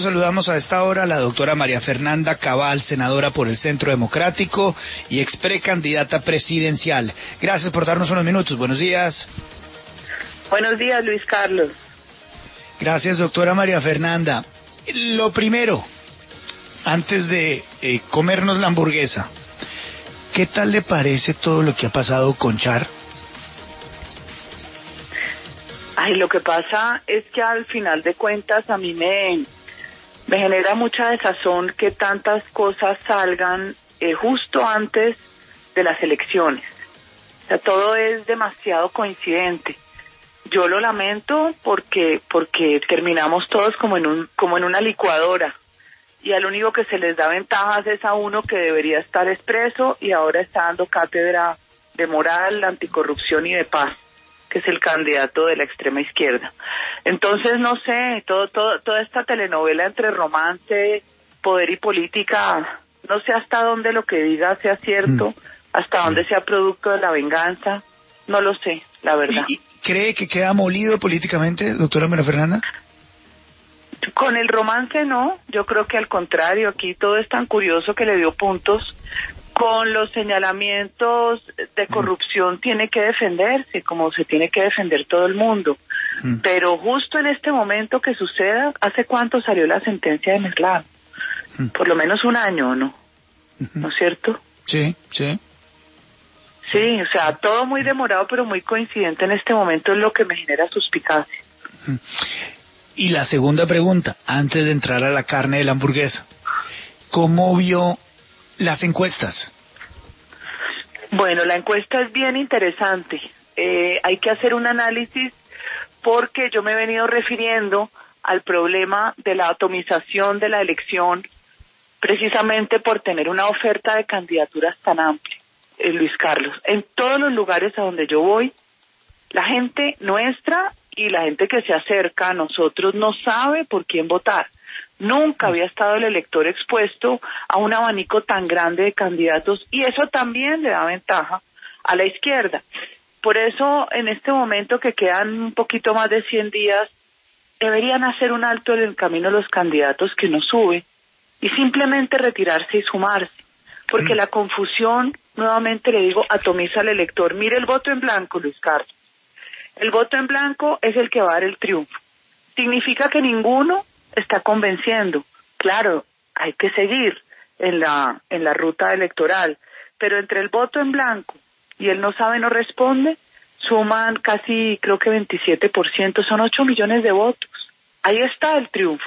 Saludamos a esta hora a la doctora María Fernanda Cabal, senadora por el Centro Democrático y ex precandidata presidencial. Gracias por darnos unos minutos. Buenos días. Buenos días, Luis Carlos. Gracias, doctora María Fernanda. Lo primero, antes de comernos la hamburguesa, ¿qué tal le parece todo lo que ha pasado con Char? Ay, lo que pasa es que al final de cuentas a mí me genera mucha desazón que tantas cosas salgan justo antes de las elecciones. O sea, todo es demasiado coincidente. Yo lo lamento porque terminamos todos como en una licuadora, y al único que se les da ventajas es a uno que debería estar expreso y ahora está dando cátedra de moral, anticorrupción y de paz, que es el candidato de la extrema izquierda. Entonces, no sé, toda esta telenovela entre romance, poder y política, no sé hasta dónde lo que diga sea cierto, hasta dónde sea producto de la venganza, no lo sé, la verdad. ¿Y cree que queda molido políticamente, doctora María Fernanda? Con el romance no, yo creo que al contrario, aquí todo es tan curioso que le dio puntos. Con los señalamientos de corrupción tiene que defenderse, como se tiene que defender todo el mundo. Pero justo en este momento que suceda, ¿hace cuánto salió la sentencia de Meslán? Por lo menos un año, ¿no? ¿No es cierto? Sí, sí. Sí, o sea, todo muy demorado, pero muy coincidente en este momento es lo que me genera suspicacia. Y la segunda pregunta, antes de entrar a la carne de la hamburguesa, ¿cómo vio las encuestas? Bueno, la encuesta es bien interesante. Hay que hacer un análisis porque yo me he venido refiriendo al problema de la atomización de la elección precisamente por tener una oferta de candidaturas tan amplia, Luis Carlos. En todos los lugares a donde yo voy, la gente nuestra y la gente que se acerca a nosotros no sabe por quién votar. Nunca había estado el elector expuesto a un abanico tan grande de candidatos y eso también le da ventaja a la izquierda. Por eso, en este momento que quedan un poquito más de 100 días, deberían hacer un alto en el camino los candidatos que no suben y simplemente retirarse y sumarse. Porque la confusión, nuevamente le digo, atomiza al elector. Mire el voto en blanco, Luis Carlos. El voto en blanco es el que va a dar el triunfo. Significa que ninguno está convenciendo. Claro, hay que seguir en la ruta electoral, pero entre el voto en blanco y el no sabe, no responde, suman casi, creo que 27%, son 8 millones de votos. Ahí está el triunfo.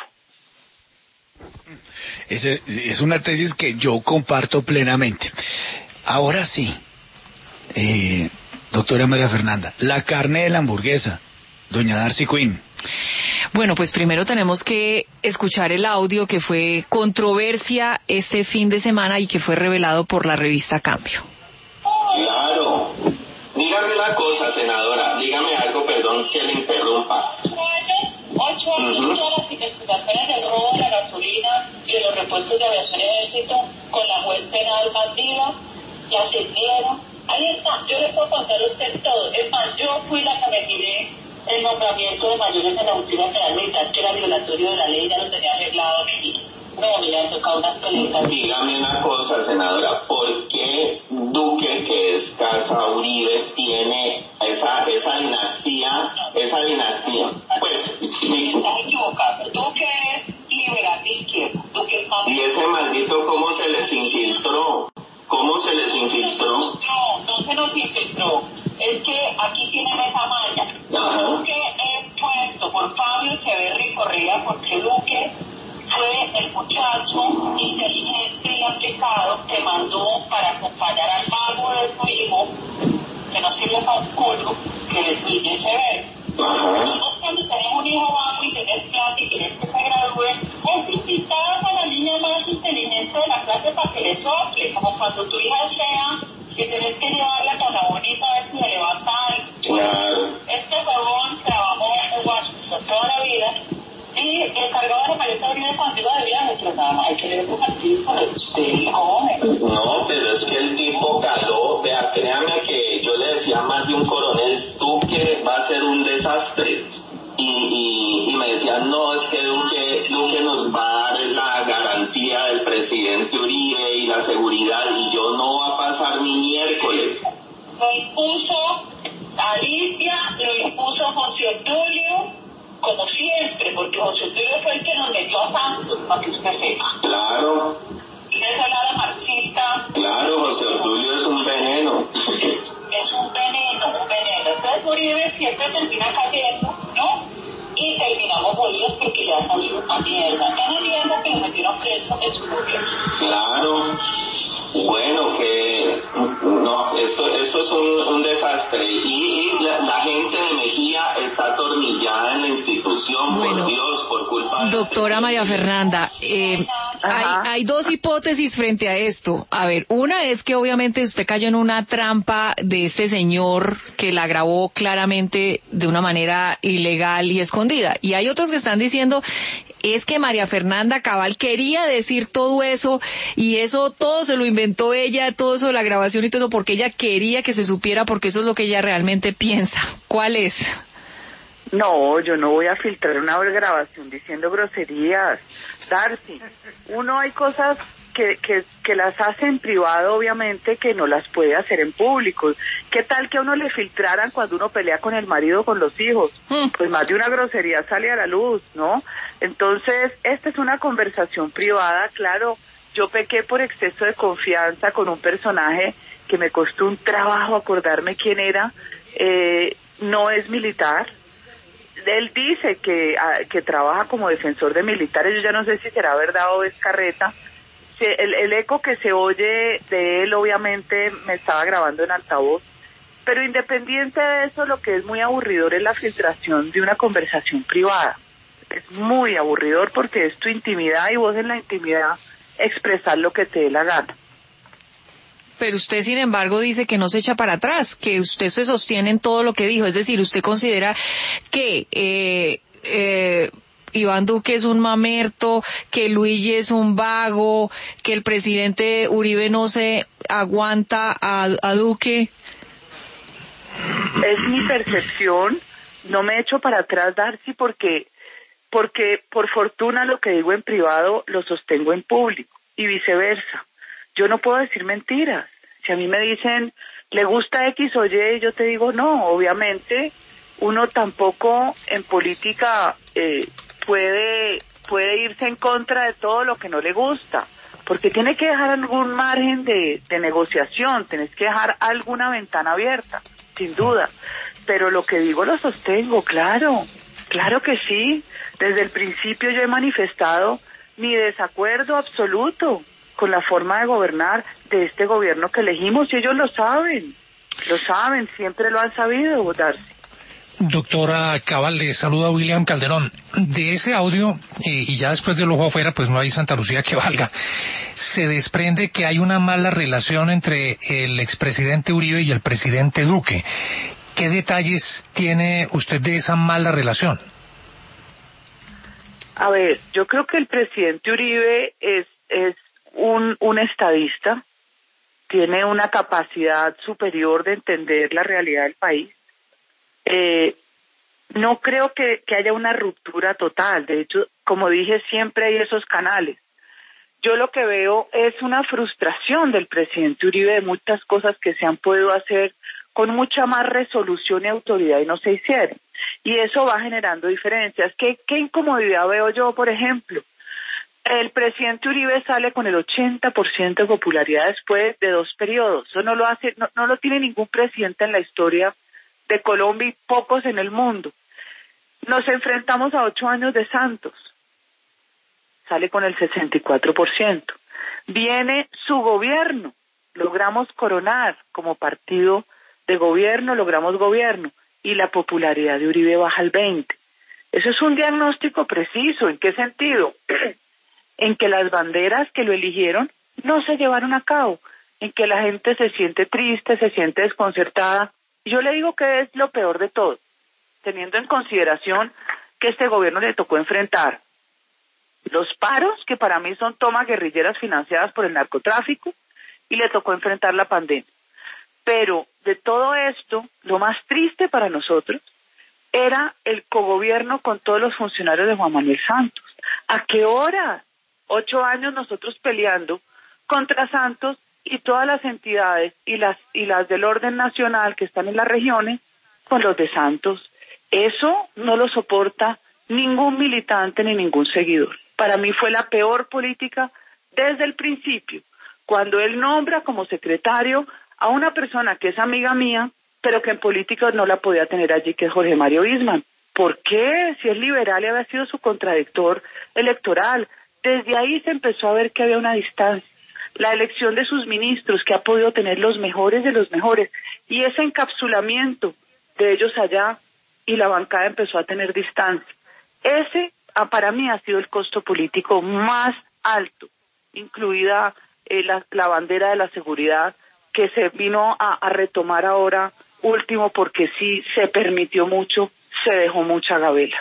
Es una tesis que yo comparto plenamente. Ahora sí, doctora María Fernanda, la carne de la hamburguesa, doña Darcy Quinn. Bueno, pues primero tenemos que escuchar el audio que fue controversia este fin de semana y que fue revelado por la revista Cambio. Claro. Dígame una cosa, senadora, dígame algo, perdón que le interrumpa. 8 años, todas las investigaciones del robo de la gasolina y de los repuestos de aviación y ejército con la juez penal más viva, la sirvieron. Ahí está, yo le puedo contar a usted todo. Es más, yo fui la que me tiré el nombramiento de mayores en la Justicia Federal Militar, que era violatorio de la ley, ya lo tenía arreglado, mi no, mira, han tocado unas peleas. Dígame una cosa, senadora, ¿por qué Duque, que es Casa Uribe, tiene esa dinastía? Pues, estás equivocado. Duque es liberal de izquierda. Duque es más... ¿Y ese maldito cómo se les infiltró? ¿Cómo se les infiltró? No se nos infiltró. Es que aquí tienen esa malla. Duque es puesto por Fabio Echeverri Correa porque Duque fue el muchacho inteligente y aplicado que mandó para acompañar al mago de su hijo, que no sirve para un culo, que es Luis Echeverri. Nosotros cuando tenemos un hijo vago y tienes plata y quieres que se gradúe, vos invitabas a la niña más inteligente de la clase para que le sople, como cuando tu hija es fea y tenés que llevarla con la bonita a ver si le levanta algo. Claro. Este huevón trabajó en Washington toda la vida y el cargado de la maleta de vida contigo de viaje, pero nada más hay que leer tu partido, sí, joven. No, pero es que el tipo caló, vea, créame que yo le decía a más de un coronel, tú que va a ser un desastre. Y me decía decían, no, es que Duque nos va a dar la garantía del presidente Uribe y la seguridad, y yo no va a pasar ni miércoles. Lo impuso Alicia, lo impuso José Obdulio, como siempre, porque José Obdulio fue el que nos metió a Santos, para que usted sepa. Claro. ¿Quieres hablar a marxista? Claro, José Obdulio es un veneno. Es un veneno, un veneno. Entonces Uribe siempre termina cayendo, ¿no? Y terminamos jodidos porque ya salió una mierda. Una mierda que lo metieron preso en su gobierno. Claro. Bueno, que no, eso es un desastre. Y la gente de Mejía está atornillada en la institución, bueno, por Dios, por culpa de doctora María Fernanda, hay dos hipótesis frente a esto. A ver, una es que obviamente usted cayó en una trampa de este señor que la grabó claramente de una manera ilegal y escondida. Y hay otros que están diciendo es que María Fernanda Cabal quería decir todo eso y eso todo se lo inventó ella, todo eso de la grabación y todo eso porque ella quería que se supiera, porque eso es lo que ella realmente piensa. ¿Cuál es? No, yo no voy a filtrar una grabación diciendo groserías. Darcy, hay cosas que las hace en privado, obviamente, que no las puede hacer en público. ¿Qué tal que a uno le filtraran cuando uno pelea con el marido o con los hijos? Pues más de una grosería sale a la luz, ¿no? Entonces, esta es una conversación privada, claro. Yo pequé por exceso de confianza con un personaje que me costó un trabajo acordarme quién era. No es militar. Él dice que trabaja como defensor de militares. Yo ya no sé si será verdad o es carreta. El eco que se oye de él obviamente me estaba grabando en altavoz, pero independiente de eso, lo que es muy aburridor es la filtración de una conversación privada. Es muy aburridor porque es tu intimidad y vos en la intimidad expresar lo que te dé la gana. Pero usted, sin embargo, dice que no se echa para atrás, que usted se sostiene en todo lo que dijo. Es decir, usted considera que Iván Duque es un mamerto, que Luigi es un vago, que el presidente Uribe no se aguanta a Duque. Es mi percepción, no me echo para atrás, Darcy, porque por fortuna lo que digo en privado lo sostengo en público y viceversa. Yo no puedo decir mentiras. Si a mí me dicen, ¿le gusta X o Y? Yo te digo, no, obviamente uno tampoco en política puede irse en contra de todo lo que no le gusta, porque tiene que dejar algún margen de negociación, tienes que dejar alguna ventana abierta, sin duda. Pero lo que digo lo sostengo, claro que sí. Desde el principio yo he manifestado mi desacuerdo absoluto con la forma de gobernar de este gobierno que elegimos, y ellos lo saben, siempre lo han sabido, Darcy. Doctora Cabal, le saluda William Calderón. De ese audio, y ya después del ojo afuera, pues no hay Santa Lucía que valga, se desprende que hay una mala relación entre el expresidente Uribe y el presidente Duque. ¿Qué detalles tiene usted de esa mala relación? A ver, yo creo que el presidente Uribe es un estadista, tiene una capacidad superior de entender la realidad del país. No creo que haya una ruptura total. De hecho, como dije, siempre hay esos canales. Yo lo que veo es una frustración del presidente Uribe de muchas cosas que se han podido hacer con mucha más resolución y autoridad y no se hicieron. Y eso va generando diferencias. ¿Qué incomodidad veo yo, por ejemplo? El presidente Uribe sale con el 80% de popularidad después de 2 periodos. Eso no lo tiene ningún presidente en la historia de Colombia y pocos en el mundo. Nos enfrentamos a 8 años de Santos. Sale con el 64%. Viene su gobierno. Logramos coronar como partido de gobierno, logramos gobierno. Y la popularidad de Uribe baja al 20%. Eso es un diagnóstico preciso. ¿En qué sentido? En que las banderas que lo eligieron no se llevaron a cabo. En que la gente se siente triste, se siente desconcertada. Y yo le digo que es lo peor de todo, teniendo en consideración que este gobierno le tocó enfrentar los paros, que para mí son tomas guerrilleras financiadas por el narcotráfico, y le tocó enfrentar la pandemia. Pero de todo esto, lo más triste para nosotros era el cogobierno con todos los funcionarios de Juan Manuel Santos. ¿A qué hora? 8 años nosotros peleando contra Santos y todas las entidades y las del orden nacional que están en las regiones con los de Santos. Eso no lo soporta ningún militante ni ningún seguidor. Para mí fue la peor política desde el principio, cuando él nombra como secretario a una persona que es amiga mía, pero que en política no la podía tener allí, que es Jorge Mario Isman. ¿Por qué? Si es liberal y había sido su contradictor electoral. Desde ahí se empezó a ver que había una distancia. La elección de sus ministros, que ha podido tener los mejores de los mejores, y ese encapsulamiento de ellos allá, y la bancada empezó a tener distancia. Ese, para mí, ha sido el costo político más alto, incluida la bandera de la seguridad, que se vino a retomar ahora último, porque sí se permitió mucho, se dejó mucha gabela.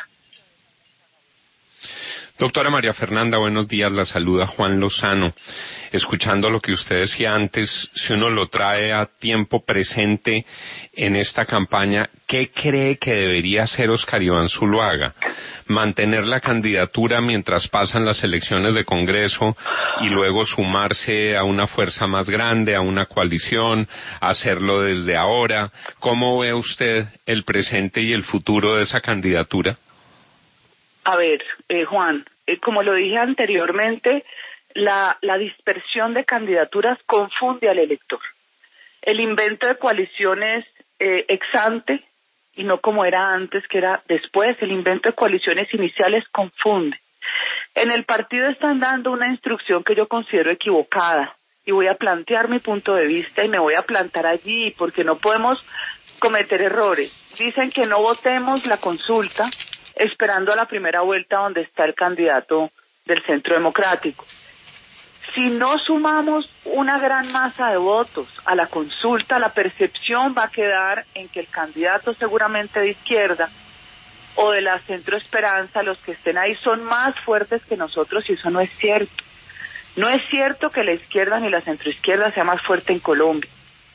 Doctora María Fernanda, buenos días, la saluda Juan Lozano. Escuchando lo que usted decía antes, si uno lo trae a tiempo presente en esta campaña, ¿qué cree que debería hacer Óscar Iván Zuluaga? ¿Mantener la candidatura mientras pasan las elecciones de Congreso y luego sumarse a una fuerza más grande, a una coalición, hacerlo desde ahora? ¿Cómo ve usted el presente y el futuro de esa candidatura? A ver, Juan, como lo dije anteriormente, la dispersión de candidaturas confunde al elector. El invento de coaliciones ex ante, y no como era antes, que era después, el invento de coaliciones iniciales confunde. En el partido están dando una instrucción que yo considero equivocada, y voy a plantear mi punto de vista y me voy a plantar allí, porque no podemos cometer errores. Dicen que no votemos la consulta esperando a la primera vuelta donde está el candidato del Centro Democrático. Si no sumamos una gran masa de votos a la consulta, la percepción va a quedar en que el candidato seguramente de izquierda o de la Centro Esperanza, los que estén ahí, son más fuertes que nosotros, y eso no es cierto. No es cierto que la izquierda ni la centroizquierda sea más fuerte en Colombia.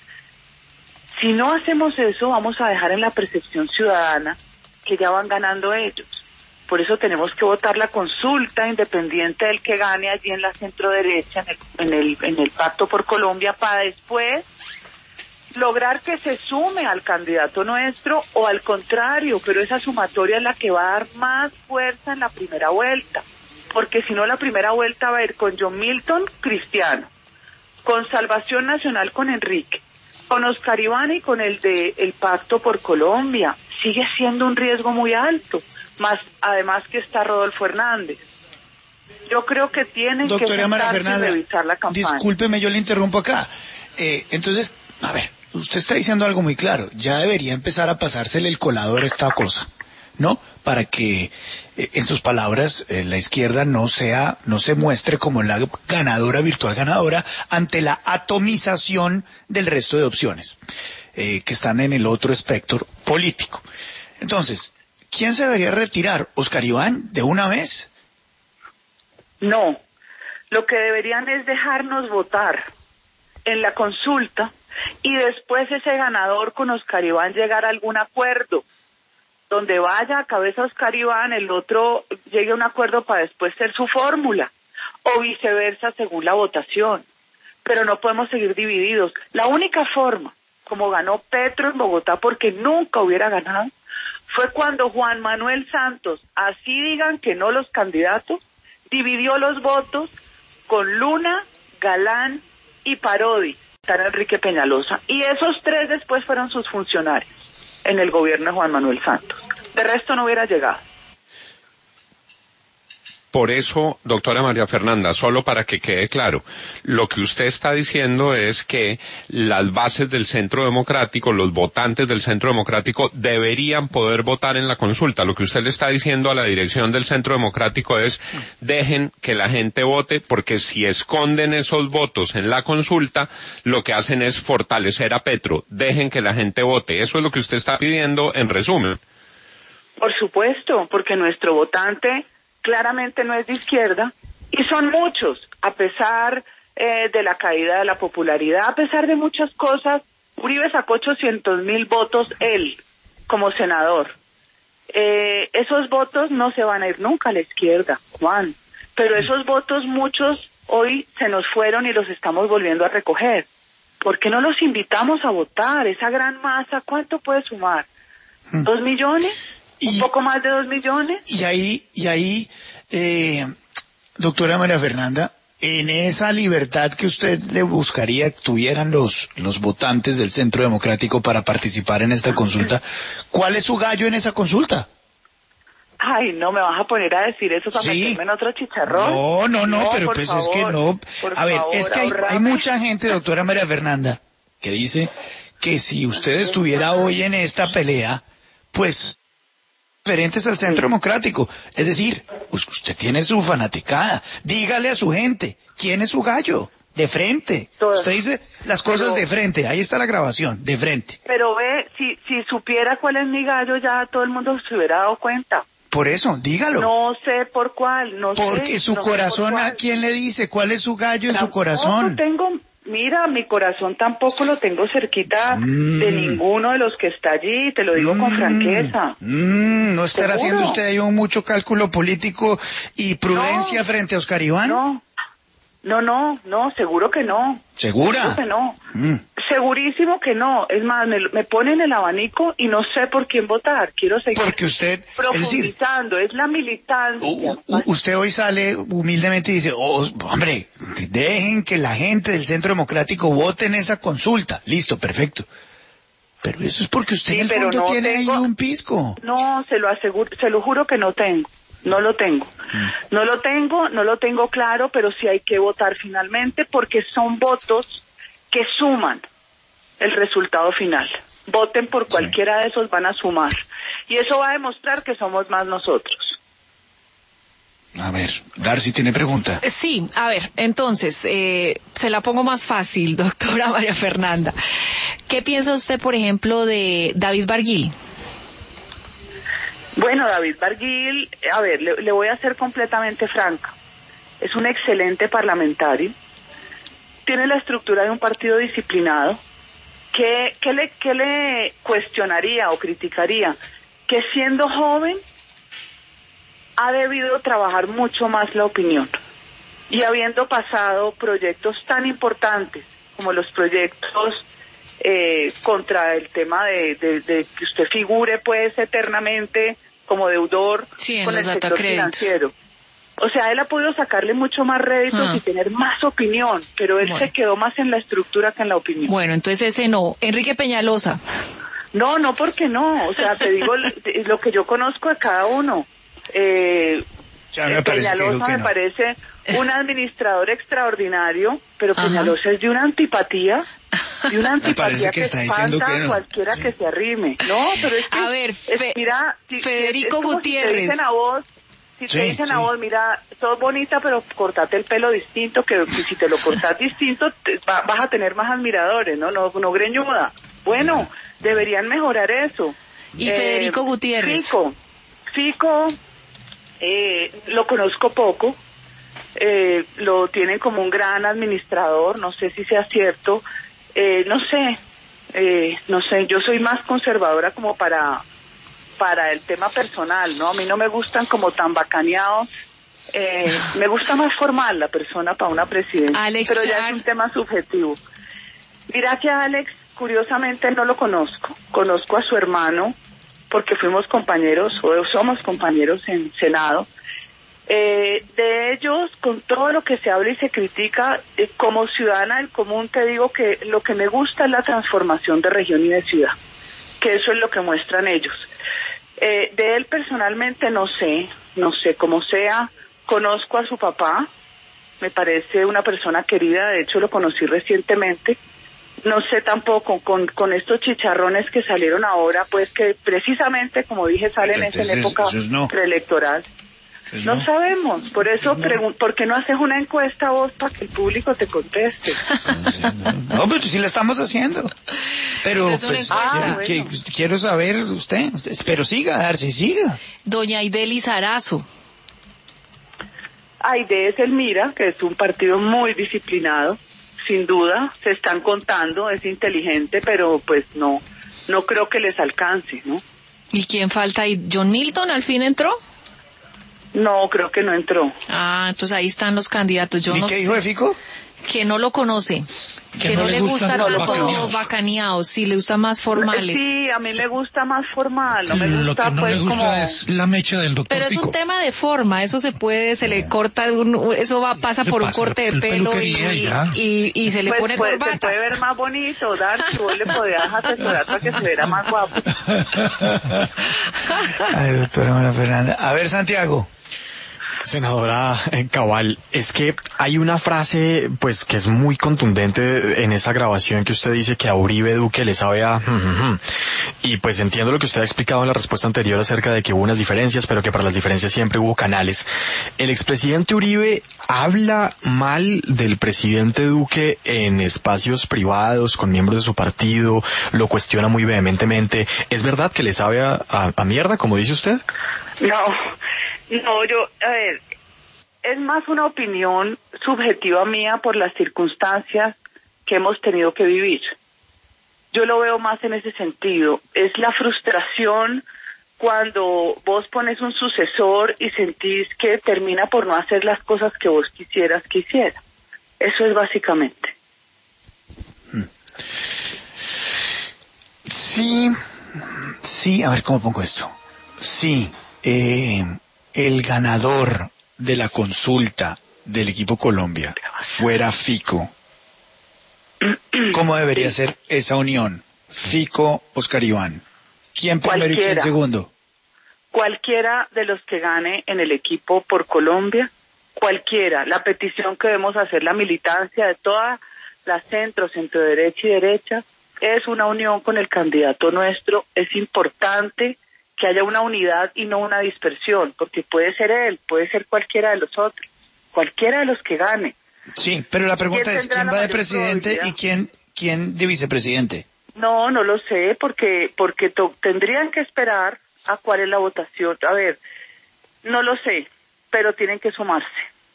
Si no hacemos eso, vamos a dejar en la percepción ciudadana que ya van ganando ellos. Por eso tenemos que votar la consulta, independiente del que gane allí en la centro-derecha, en el Pacto por Colombia, para después lograr que se sume al candidato nuestro, o al contrario, pero esa sumatoria es la que va a dar más fuerza en la primera vuelta, porque si no, la primera vuelta va a ir con John Milton, Cristiano, con Salvación Nacional, con Enrique, con Óscar Iván y con el Pacto por Colombia. Sigue siendo un riesgo muy alto, más además que está Rodolfo Hernández. Yo creo que tienen que sentarse y revisar la campaña. Discúlpeme, yo le interrumpo acá. Entonces, a ver, usted está diciendo algo muy claro. Ya debería empezar a pasársele el colador a esta cosa, ¿no? Para que, en sus palabras, la izquierda no se muestre como la ganadora, virtual ganadora, ante la atomización del resto de opciones que están en el otro espectro político. Entonces, ¿quién se debería retirar? ¿Óscar Iván de una vez? No, lo que deberían es dejarnos votar en la consulta y después ese ganador con Óscar Iván llegar a algún acuerdo. Donde vaya a cabeza Óscar Iván, el otro llegue a un acuerdo para después ser su fórmula, o viceversa según la votación. Pero no podemos seguir divididos. La única forma, como ganó Petro en Bogotá, porque nunca hubiera ganado, fue cuando Juan Manuel Santos, así digan que no los candidatos, dividió los votos con Luna, Galán y Parodi, tan Enrique Peñalosa. Y esos tres después fueron sus funcionarios en el gobierno de Juan Manuel Santos. De resto no hubiera llegado. Por eso, doctora María Fernanda, solo para que quede claro, lo que usted está diciendo es que las bases del Centro Democrático, los votantes del Centro Democrático, deberían poder votar en la consulta. Lo que usted le está diciendo a la dirección del Centro Democrático es, dejen que la gente vote, porque si esconden esos votos en la consulta, lo que hacen es fortalecer a Petro. Dejen que la gente vote. Eso es lo que usted está pidiendo, en resumen. Por supuesto, porque nuestro votante claramente no es de izquierda, y son muchos, a pesar de la caída de la popularidad, a pesar de muchas cosas. Uribe sacó 800,000 votos él, como senador, esos votos no se van a ir nunca a la izquierda, Juan, pero esos votos muchos hoy se nos fueron y los estamos volviendo a recoger. ¿Por qué no los invitamos a votar? Esa gran masa, ¿cuánto puede sumar? ¿2 millones? ¿Un poco más de 2 millones? Y ahí, doctora María Fernanda, en esa libertad que usted le buscaría que tuvieran los votantes del Centro Democrático para participar en esta consulta, ¿cuál es su gallo en esa consulta? Ay, no, me vas a poner a decir eso para meterme en otro chicharrón. No, pero pues favor, es que no. A ver, es que hay mucha gente, doctora María Fernanda, que dice que si usted estuviera hoy en esta pelea, pues diferentes al Centro Democrático. Es decir, usted tiene su fanaticada. Dígale a su gente, ¿quién es su gallo? De frente. Usted dice las cosas de frente. Ahí está la grabación, de frente. Pero ve, si supiera cuál es mi gallo, ya todo el mundo se hubiera dado cuenta. Por eso, dígalo. No sé por cuál, no sé. Porque su corazón, ¿a quién le dice? ¿Cuál es su gallo en su corazón? Mira, mi corazón tampoco lo tengo cerquita de ninguno de los que está allí, te lo digo con franqueza. ¿No estará haciendo usted ahí mucho cálculo político y prudencia frente a Oscar Iván? No, seguro que no. ¿Segura? Seguro que no. Segurísimo que no. Es más, me ponen el abanico y no sé por quién votar. Quiero seguir porque usted, profundizando. Es la militancia. Usted hoy sale humildemente y dice, hombre, dejen que la gente del Centro Democrático vote en esa consulta. Listo, perfecto. Pero eso es porque usted en el fondo tiene ahí un pisco. No, se lo aseguro, se lo juro que no tengo. No lo tengo. No lo tengo claro, pero sí hay que votar finalmente porque son votos que suman el resultado final. Voten por cualquiera de esos, van a sumar. Y eso va a demostrar que somos más nosotros. A ver, Darcy tiene pregunta. Sí, a ver, entonces, se la pongo más fácil, doctora María Fernanda. ¿Qué piensa usted, por ejemplo, de David Barguil? Bueno, David Barguil, a ver, le voy a ser completamente franca. Es un excelente parlamentario. Tiene la estructura de un partido disciplinado. ¿Qué le cuestionaría o criticaría? Que siendo joven ha debido trabajar mucho más la opinión. Y habiendo pasado proyectos tan importantes como los proyectos contra el tema de que usted figure pues eternamente como deudor con el sector financiero. O sea, él ha podido sacarle mucho más réditos y tener más opinión, pero él se quedó más en la estructura que en la opinión. Bueno, entonces ese no. Enrique Peñalosa. No, ¿por qué no? O sea, te digo lo que yo conozco de cada uno. Peñalosa me parece un administrador extraordinario, pero Peñalosa es de una antipatía que espanta a cualquiera que se arrime. No, pero es que... A ver, mira, Federico Gutiérrez. Si te dicen a vos, mira, sos bonita, pero cortate el pelo distinto, que si te lo cortas distinto, vas a tener más admiradores, no greñuda. Bueno, deberían mejorar eso. Y Federico Gutiérrez. Fico, lo conozco poco, lo tienen como un gran administrador, no sé si sea cierto, no sé, yo soy más conservadora como para el tema personal, ¿no? A mí no me gustan como tan bacaneados, me gusta más formal la persona para una presidencia, pero ya es un tema subjetivo. Mira que a Alex, curiosamente no lo conozco a su hermano, porque fuimos compañeros, o somos compañeros en Senado. De ellos, con todo lo que se habla y se critica, como ciudadana del común te digo que lo que me gusta es la transformación de región y de ciudad, que eso es lo que muestran ellos. De él personalmente no sé cómo sea, conozco a su papá, me parece una persona querida, de hecho lo conocí recientemente. No sé tampoco con estos chicharrones que salieron ahora, pues que precisamente, como dije, salen en época preelectoral. No sabemos, por eso ¿por qué no haces una encuesta vos para que el público te conteste? No, pero sí la estamos haciendo. Pero pues, quiero saber usted, pero siga. Doña Aide Lizarazo. Aide es Elmira, que es un partido muy disciplinado, sin duda, se están contando, es inteligente, pero pues no creo que les alcance, ¿no? ¿Y quién falta ahí? ¿John Milton al fin entró? No, creo que no entró. Ah, entonces ahí están los candidatos. Yo ¿Y no qué sé. dijo de Fico? Que no lo conoce. Que no le gusta tanto bacaneados, sí, le gusta más formales. Sí, a mí me gusta más formal, no me gusta lo que no pues le gusta como... es la mecha del doctor Pero Fico. es un tema de forma, eso se puede, se le corta, pasa por un corte de pelo y se le pone corbata. Se puede ver más bonito, Darcy, vos le podías asesorar para que se viera más guapo. Ay, doctora María Fernanda. A ver, Santiago. Senadora Cabal, es que hay una frase pues que es muy contundente en esa grabación que usted dice que a Uribe Duque le sabe a... Y pues entiendo lo que usted ha explicado en la respuesta anterior acerca de que hubo unas diferencias, pero que para las diferencias siempre hubo canales. ¿El expresidente Uribe habla mal del presidente Duque en espacios privados, con miembros de su partido, lo cuestiona muy vehementemente? ¿Es verdad que le sabe a mierda, como dice usted? No, a ver, es más una opinión subjetiva mía por las circunstancias que hemos tenido que vivir. Yo lo veo más en ese sentido. Es la frustración cuando vos pones un sucesor y sentís que termina por no hacer las cosas que vos quisieras que hiciera. Eso es básicamente. Sí, a ver cómo pongo esto. Sí. El ganador de la consulta del equipo Colombia fuera Fico, ¿cómo debería ser esa unión? Fico, Oscar Iván. ¿Quién primero y quién segundo? Cualquiera de los que gane en el equipo por Colombia, cualquiera. La petición que debemos hacer, la militancia de todas las centro derecha y derecha, es una unión con el candidato nuestro. Es importante que haya una unidad y no una dispersión, porque puede ser él, puede ser cualquiera de los otros, cualquiera de los que gane. Sí, pero la pregunta es, ¿quién va de presidente y quién de vicepresidente? No lo sé, porque tendrían que esperar a cuál es la votación. A ver, no lo sé, pero tienen que sumarse.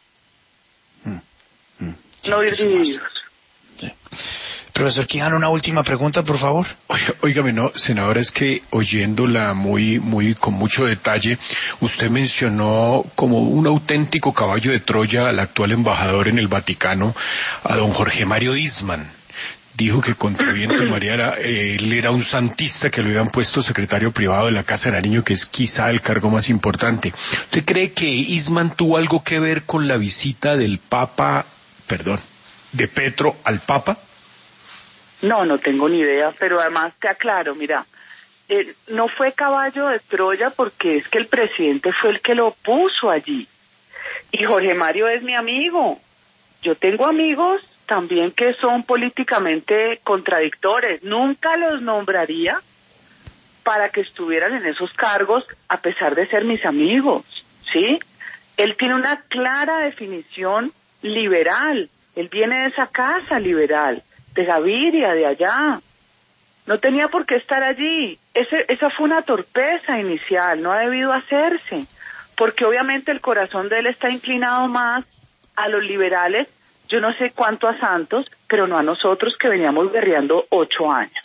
No ir divididos. Sí. Profesor Quijano, una última pregunta, por favor. Óigame, no, senadora, es que oyéndola con mucho detalle, usted mencionó como un auténtico caballo de Troya al actual embajador en el Vaticano, a don Jorge Mario Eastman. Dijo que contra viento y marea él era un santista que lo habían puesto secretario privado de la Casa de Nariño, que es quizá el cargo más importante. ¿Usted cree que Eastman tuvo algo que ver con la visita de Petro al Papa? No tengo ni idea, pero además te aclaro, mira, no fue caballo de Troya porque es que el presidente fue el que lo puso allí. Y Jorge Mario es mi amigo. Yo tengo amigos también que son políticamente contradictores. Nunca los nombraría para que estuvieran en esos cargos a pesar de ser mis amigos, ¿sí? Él tiene una clara definición liberal. Él viene de esa casa liberal, de Gaviria, de allá. No tenía por qué estar allí. Esa fue una torpeza inicial, no ha debido hacerse, porque obviamente el corazón de él está inclinado más a los liberales, yo no sé cuánto a Santos, pero no a nosotros que veníamos guerreando 8 años.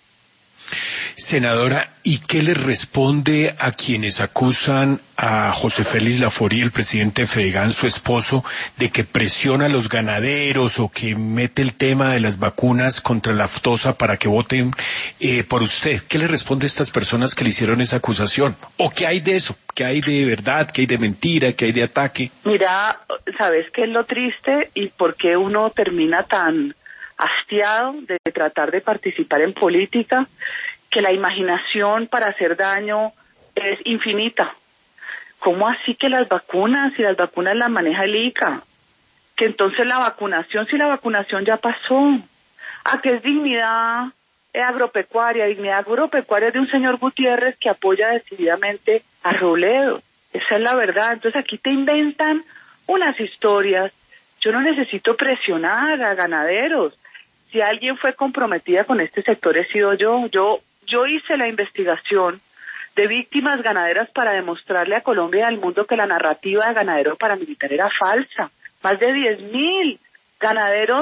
Senadora, ¿y qué le responde a quienes acusan a José Félix Laforí, el presidente de Fedegan, su esposo, de que presiona a los ganaderos o que mete el tema de las vacunas contra la aftosa para que voten por usted? ¿Qué le responde a estas personas que le hicieron esa acusación? ¿O qué hay de eso? ¿Qué hay de verdad? ¿Qué hay de mentira? ¿Qué hay de ataque? Mira, ¿sabes qué es lo triste y por qué uno termina tan hastiado de tratar de participar en política? Que la imaginación para hacer daño es infinita. ¿Cómo así que las vacunas, si las vacunas las maneja el ICA? Que entonces la vacunación, si la vacunación ya pasó. ¿A qué es dignidad agropecuaria? Dignidad agropecuaria de un señor Gutiérrez que apoya decididamente a Robledo. Esa es la verdad. Entonces aquí te inventan unas historias. Yo no necesito presionar a ganaderos. Si alguien fue comprometida con este sector he sido yo. Yo hice la investigación de víctimas ganaderas para demostrarle a Colombia y al mundo que la narrativa de ganadero paramilitar era falsa. Más de 10.000 ganaderos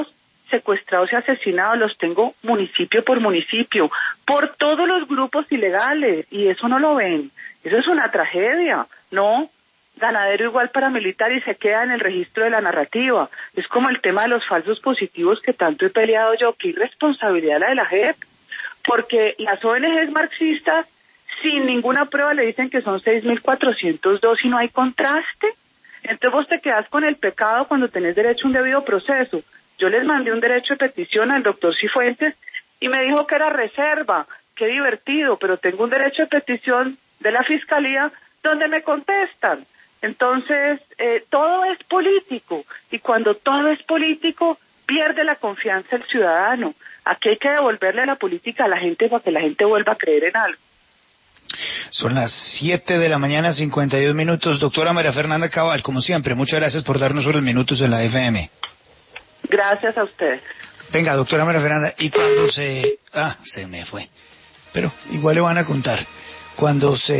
secuestrados y asesinados, los tengo municipio por municipio, por todos los grupos ilegales, y eso no lo ven. Eso es una tragedia, ¿no? Ganadero igual paramilitar y se queda en el registro de la narrativa. Es como el tema de los falsos positivos que tanto he peleado yo. Qué irresponsabilidad la de la JEP, porque las ONGs marxistas sin ninguna prueba le dicen que son 6.402 y no hay contraste. Entonces vos te quedás con el pecado cuando tenés derecho a un debido proceso. Yo les mandé un derecho de petición al doctor Cifuentes y me dijo que era reserva. Qué divertido, pero tengo un derecho de petición de la Fiscalía donde me contestan. Entonces, todo es político, y cuando todo es político, pierde la confianza el ciudadano. Aquí hay que devolverle la política a la gente para que la gente vuelva a creer en algo. Son las 7 de la mañana, 52 minutos. Doctora María Fernanda Cabal, como siempre, muchas gracias por darnos unos minutos en la FM. Gracias a ustedes. Venga, doctora María Fernanda, y cuando se me fue, pero igual le van a contar. Cuando se